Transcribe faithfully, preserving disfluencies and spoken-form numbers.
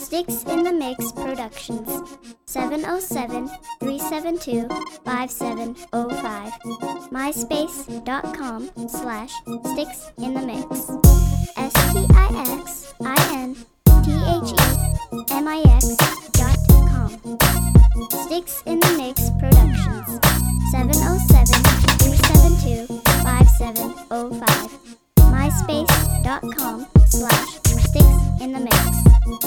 Sticks in the Mix Productions. seven oh seven, three seven two, five seven oh five. MySpace.com slash Sticks in the Mix. S T I X I N T H E M I X dot com. Sticks in the Mix Productions. seven oh seven, three seven two, five seven oh five. MySpace.com slash Sticks in the Mix.